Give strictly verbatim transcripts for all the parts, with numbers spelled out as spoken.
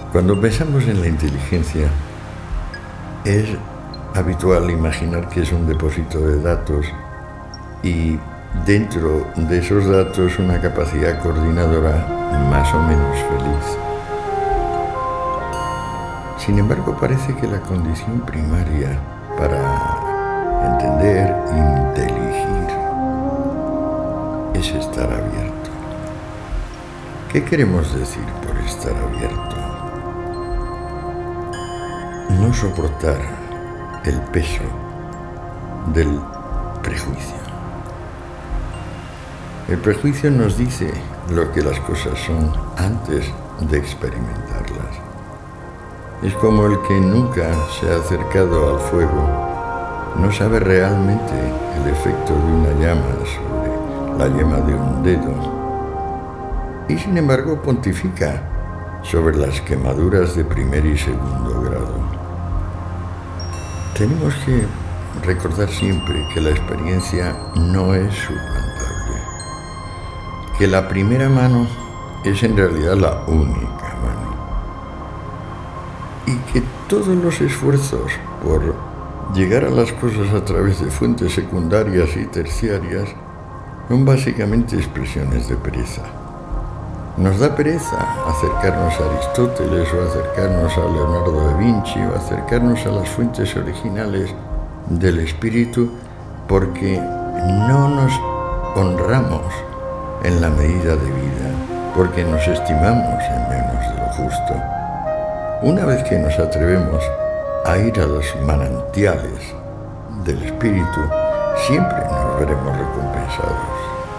Cuando pensamos en la inteligencia, es habitual imaginar que es un depósito de datos y dentro de esos datos una capacidad coordinadora más o menos feliz. Sin embargo, parece que la condición primaria para entender, inteligir, es estar abierto. ¿Qué queremos decir por estar abierto? No soportar el peso del prejuicio. El prejuicio nos dice lo que las cosas son antes de experimentarlas. Es como el que nunca se ha acercado al fuego, no sabe realmente el efecto de una llama sobre la yema de un dedo y sin embargo pontifica sobre las quemaduras de primer y segundo grado. Tenemos que recordar siempre que la experiencia no es suplantable, que la primera mano es en realidad la única mano y que todos los esfuerzos por llegar a las cosas a través de fuentes secundarias y terciarias son básicamente expresiones de pereza. Nos da pereza acercarnos a Aristóteles o acercarnos a Leonardo da Vinci o acercarnos a las fuentes originales del espíritu porque no nos honramos en la medida debida, porque nos estimamos en menos de lo justo. Una vez que nos atrevemos a ir a los manantiales del espíritu, siempre nos veremos recompensados.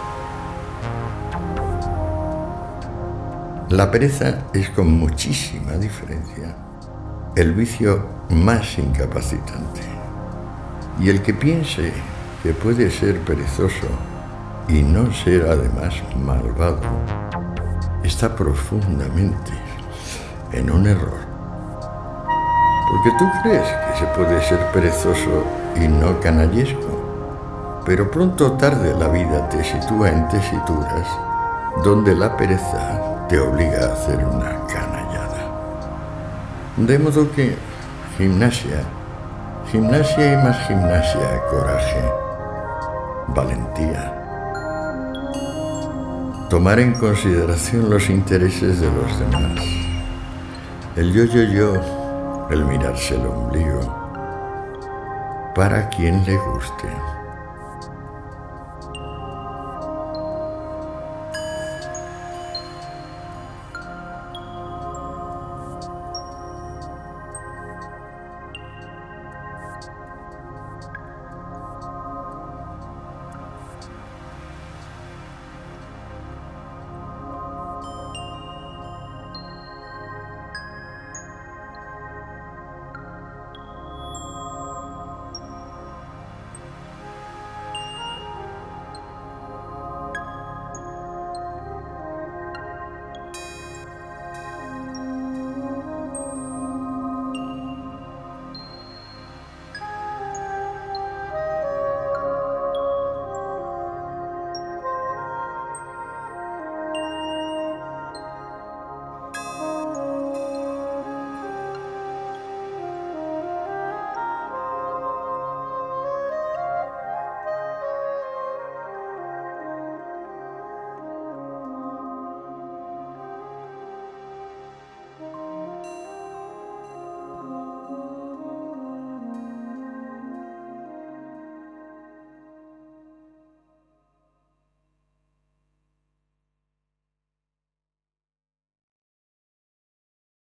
La pereza es con muchísima diferencia el vicio más incapacitante. Y el que piense que puede ser perezoso y no ser además malvado, está profundamente en un error. Porque tú crees que se puede ser perezoso y no canallesco, pero pronto o tarde la vida te sitúa en tesituras donde la pereza te obliga a hacer una canallada. De modo que gimnasia, gimnasia y más gimnasia, coraje, valentía. Tomar en consideración los intereses de los demás. El yo, yo, yo, el mirarse el ombligo. Para quien le guste.